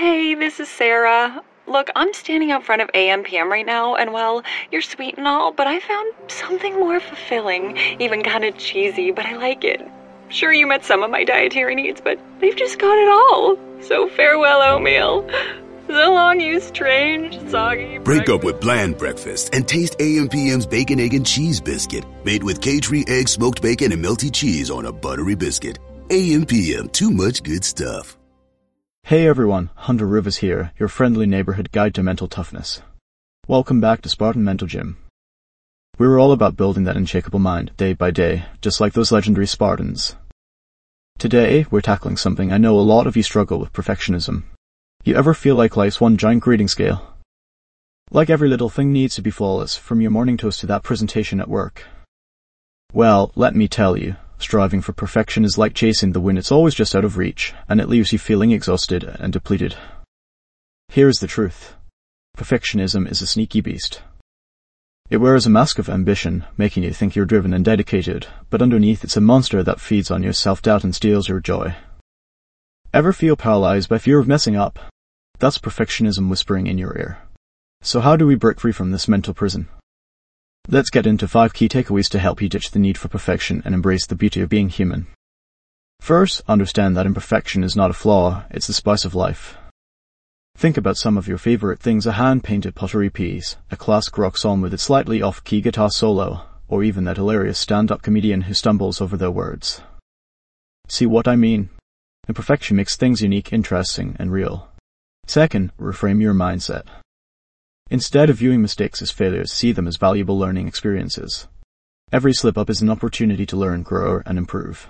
Hey, this is Sarah. Look, I'm standing out front of AMPM right now, and well, you're sweet and all, but I found something more fulfilling, even kind of cheesy, but I like it. Sure, you met some of my dietary needs, but they've just got it all. So farewell, oatmeal. So long, you strange, soggy Break up with bland breakfast and taste AMPM's Bacon, Egg, and Cheese Biscuit, made with K-Tree egg, smoked bacon, and melty cheese on a buttery biscuit. AMPM, too much good stuff. Hey everyone, Hunter Rivers here, your friendly neighborhood guide to mental toughness. Welcome back to Spartan Mental Gym. We were all about building that unshakable mind, day by day, just like those legendary Spartans. Today, we're tackling something I know a lot of you struggle with: perfectionism. You ever feel like life's one giant grading scale? Like every little thing needs to be flawless, from your morning toast to that presentation at work. Well, let me tell you, striving for perfection is like chasing the wind. It's always just out of reach, and it leaves you feeling exhausted and depleted. Here's the truth. Perfectionism is a sneaky beast. It wears a mask of ambition, making you think you're driven and dedicated, but underneath it's a monster that feeds on your self-doubt and steals your joy. Ever feel paralyzed by fear of messing up? That's perfectionism whispering in your ear. So how do we break free from this mental prison? Let's get into 5 key takeaways to help you ditch the need for perfection and embrace the beauty of being human. First, understand that imperfection is not a flaw, it's the spice of life. Think about some of your favorite things: a hand-painted pottery piece, a classic rock song with its slightly off-key guitar solo, or even that hilarious stand-up comedian who stumbles over their words. See what I mean? Imperfection makes things unique, interesting, and real. Second, reframe your mindset. Instead of viewing mistakes as failures, see them as valuable learning experiences. Every slip-up is an opportunity to learn, grow, and improve.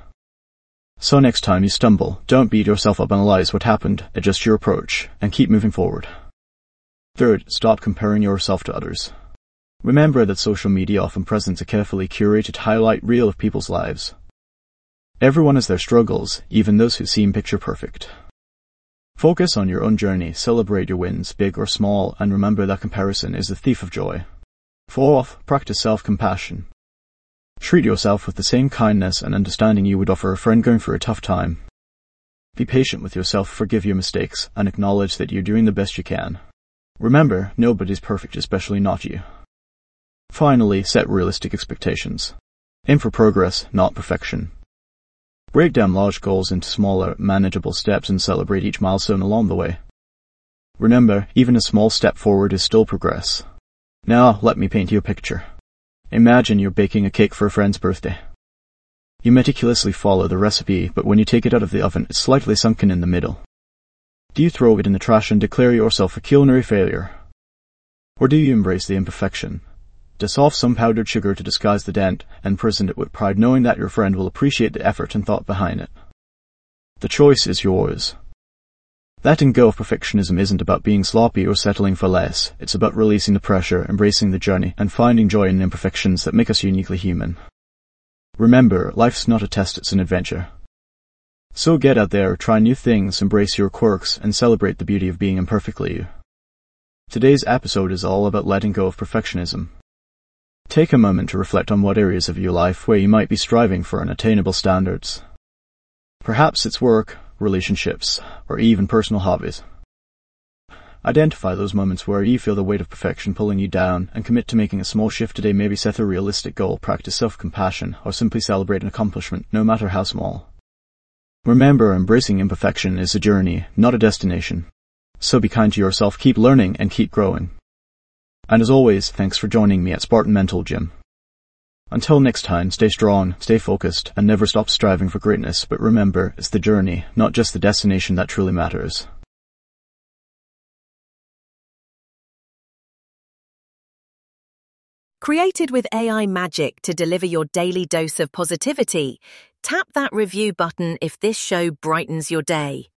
So next time you stumble, don't beat yourself up, analyze what happened, adjust your approach, and keep moving forward. Third, stop comparing yourself to others. Remember that social media often presents a carefully curated highlight reel of people's lives. Everyone has their struggles, even those who seem picture perfect. Focus on your own journey, celebrate your wins, big or small, and remember that comparison is the thief of joy. Fourth, practice self-compassion. Treat yourself with the same kindness and understanding you would offer a friend going through a tough time. Be patient with yourself, forgive your mistakes, and acknowledge that you're doing the best you can. Remember, nobody's perfect, especially not you. Finally, set realistic expectations. Aim for progress, not perfection. Break down large goals into smaller, manageable steps and celebrate each milestone along the way. Remember, even a small step forward is still progress. Now, let me paint you a picture. Imagine you're baking a cake for a friend's birthday. You meticulously follow the recipe, but when you take it out of the oven, it's slightly sunken in the middle. Do you throw it in the trash and declare yourself a culinary failure? Or do you embrace the imperfection? Dissolve some powdered sugar to disguise the dent, and present it with pride, knowing that your friend will appreciate the effort and thought behind it. The choice is yours. Letting go of perfectionism isn't about being sloppy or settling for less. It's about releasing the pressure, embracing the journey, and finding joy in imperfections that make us uniquely human. Remember, life's not a test, it's an adventure. So get out there, try new things, embrace your quirks, and celebrate the beauty of being imperfectly you. Today's episode is all about letting go of perfectionism. Take a moment to reflect on what areas of your life where you might be striving for unattainable standards. Perhaps it's work, relationships, or even personal hobbies. Identify those moments where you feel the weight of perfection pulling you down and commit to making a small shift today. Maybe set a realistic goal, practice self-compassion, or simply celebrate an accomplishment, no matter how small. Remember, embracing imperfection is a journey, not a destination. So be kind to yourself, keep learning, and keep growing. And as always, thanks for joining me at Spartan Mental Gym. Until next time, stay strong, stay focused, and never stop striving for greatness, but remember, it's the journey, not just the destination, that truly matters. Created with AI magic to deliver your daily dose of positivity, tap that review button if this show brightens your day.